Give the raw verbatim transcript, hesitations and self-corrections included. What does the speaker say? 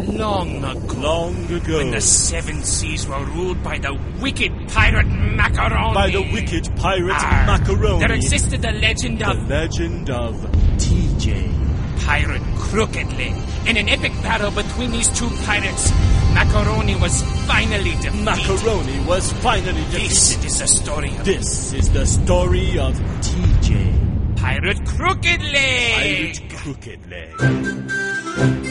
long ago. Long ago. When the seven seas were ruled by the wicked pirate Macaroni. By the wicked pirate Arr, Macaroni. There existed the legend The of... legend of T J. Pirate Crooked Leg. In an epic battle between these two pirates, Macaroni was finally defeated. Macaroni was finally defeated. This is the story of... This is the story of T J. Pirate Crooked Leg. Pirate Crooked Leg.